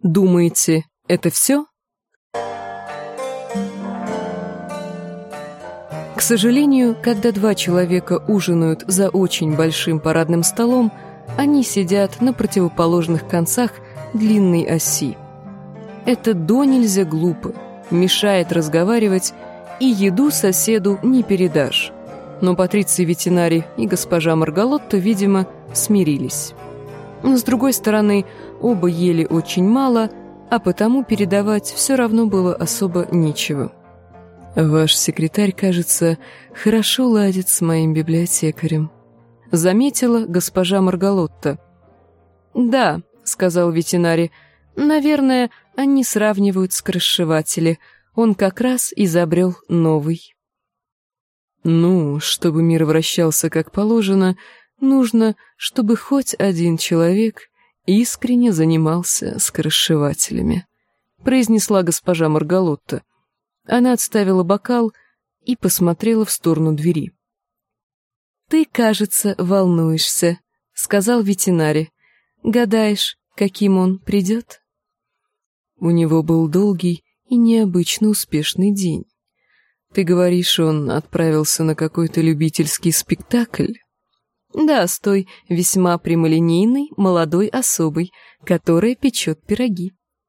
Думаете, это все? К сожалению, когда два человека ужинают за очень большим парадным столом, они сидят на противоположных концах длинной оси. Это донельзя глупо, мешает разговаривать, и еду соседу не передашь. Но Патриций Ветинари и госпожа Маргалотта, видимо, смирились. Но, с другой стороны, оба ели очень мало, а потому передавать все равно было особо нечего. «Ваш секретарь, кажется, хорошо ладит с моим библиотекарем», — заметила госпожа Маргалотта. «Да», — сказал Ветинари, — «наверное, они сравнивают скоросшиватели. Он как раз изобрел новый». «Ну, чтобы мир вращался как положено, нужно, чтобы хоть один человек искренне занимался скоросшивателями», — произнесла госпожа Маргалотта. Она отставила бокал и посмотрела в сторону двери. «Ты, кажется, волнуешься», — сказал Ветинари. «Гадаешь, каким он придет?» У него был долгий и необычно успешный день. Ты говоришь, он отправился на какой-то любительский спектакль? Да, с той весьма прямолинейной молодой особой, которая печет пироги.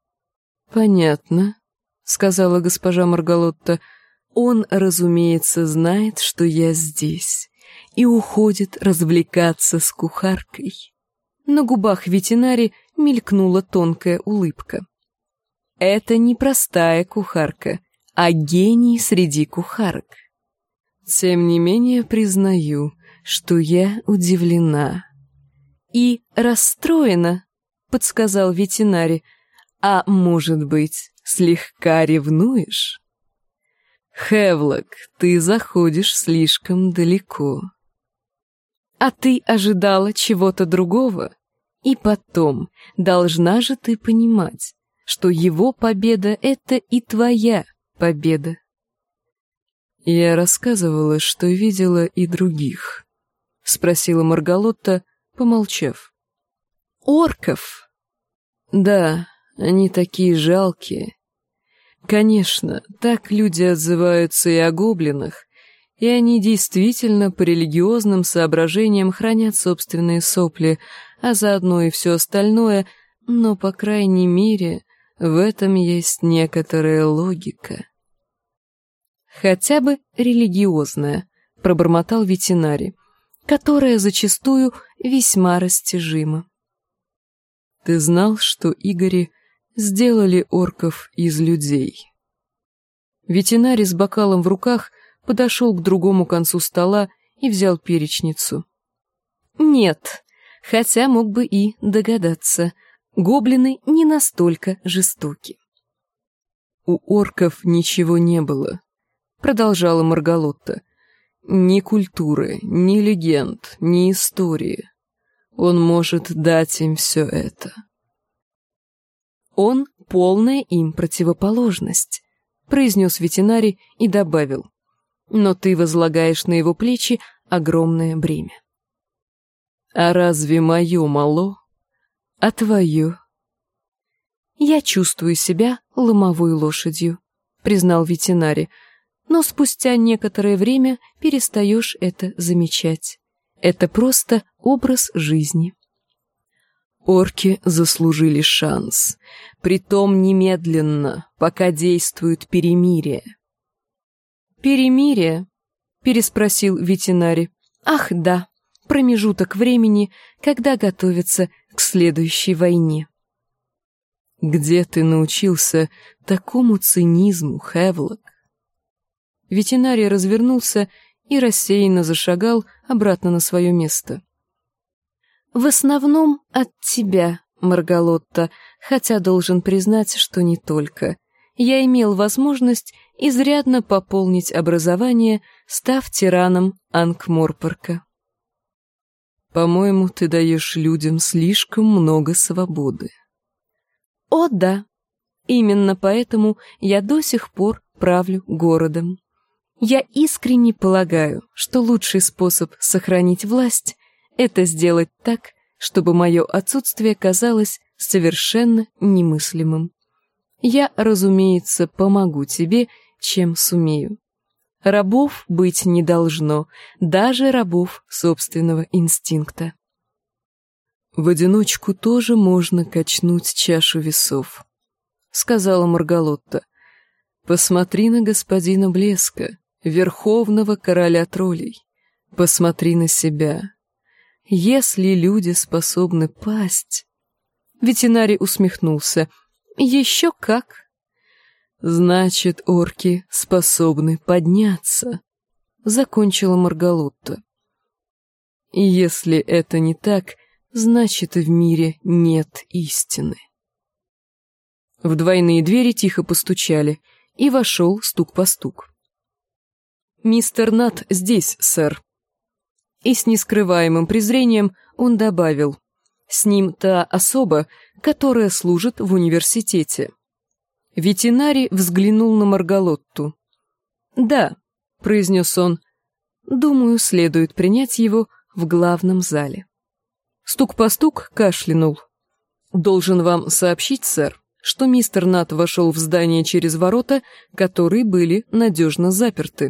Понятно, сказала госпожа Маргалотта. Он, разумеется, знает, что я здесь, и уходит развлекаться с кухаркой. На губах Ветинари мелькнула тонкая улыбка. Это не простая кухарка, а гений среди кухарок. Тем не менее, признаю, что я удивлена. И расстроена, подсказал Ветинари. А может быть, слегка ревнуешь? Хевлок, ты заходишь слишком далеко. А ты ожидала чего-то другого? И потом, должна же ты понимать, что его победа — это и твоя победа. Я рассказывала, что видела и других, — спросила Маргалотта, помолчав. Орков? Да, они такие жалкие. Конечно, так люди отзываются и о гоблинах, и они действительно по религиозным соображениям хранят собственные сопли, а заодно и все остальное, но, по крайней мере, в этом есть некоторая логика. Хотя бы религиозная, пробормотал Ветинари, которая зачастую весьма растяжима. Ты знал, что Игори сделали орков из людей? Ветинари с бокалом в руках подошел к другому концу стола и взял перечницу. Нет, хотя мог бы и догадаться. Гоблины не настолько жестоки. У орков ничего не было, продолжала Маргалотта. Ни культуры, ни легенд, ни истории. Он может дать им все это. Он — полная им противоположность, произнес Ветинари и добавил. Но ты возлагаешь на его плечи огромное бремя. А разве мое мало? А твое? Я чувствую себя ломовой лошадью, признал Ветинари, но спустя некоторое время перестаешь это замечать. Это просто образ жизни. Орки заслужили шанс, притом немедленно, пока действует перемирие. «Перемирие?» — переспросил Ветинари. «Ах, да, промежуток времени, когда готовятся к следующей войне». «Где ты научился такому цинизму, Хевлок?» Ветинари развернулся и рассеянно зашагал обратно на свое место. «В основном от тебя, Маргалотта, хотя должен признать, что не только. Я имел возможность изрядно пополнить образование, став тираном Анкморпорка». «По-моему, ты даешь людям слишком много свободы». «О, да. Именно поэтому я до сих пор правлю городом. Я искренне полагаю, что лучший способ сохранить власть — это сделать так, чтобы мое отсутствие казалось совершенно немыслимым. Я, разумеется, помогу тебе, чем сумею. Рабов быть не должно, даже рабов собственного инстинкта. В одиночку тоже можно качнуть чашу весов, сказала Маргалотта. Посмотри на господина Блеска, верховного короля троллей. Посмотри на себя. Если люди способны пасть... Ветеринарий усмехнулся. Еще как. Значит, орки способны подняться, закончила Маргалотта. И если это не так, значит, в мире нет истины. В двойные двери тихо постучали, и вошел стук по стук. «Мистер Нат здесь, сэр». И с нескрываемым презрением он добавил: «С ним та особа, которая служит в университете». Ветеринарий взглянул на Маргалотту. «Да», — произнес он, — «думаю, следует принять его в главном зале». Стук по стук кашлянул. «Должен вам сообщить, сэр, что мистер Нат вошел в здание через ворота, которые были надежно заперты».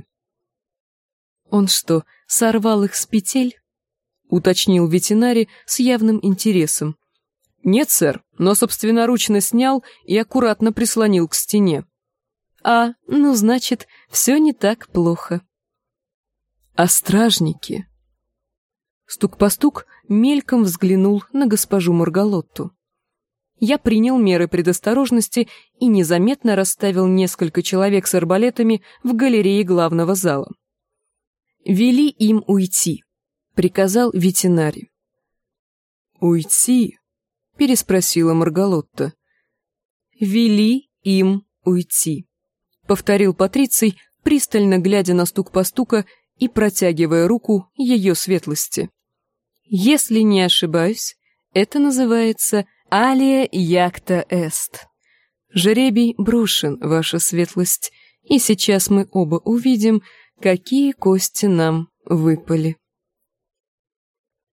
«Он что, сорвал их с петель?» — уточнил ветеринарий с явным интересом. «Нет, сэр, но собственноручно снял и аккуратно прислонил к стене». Ну, значит, все не так плохо». «А стражники?» Стук по стук мельком взглянул на госпожу Маргалотту. Я принял меры предосторожности и незаметно расставил несколько человек с арбалетами в галерее главного зала. «Вели им уйти», — приказал ветеринарий. «Уйти?» — переспросила Маргалотта. «Вели им уйти», — повторил Патриций, пристально глядя на стук по стука и протягивая руку ее светлости. «Если не ошибаюсь, это называется «Алия якта эст». Жребий брошен, ваша светлость, и сейчас мы оба увидим, какие кости нам выпали».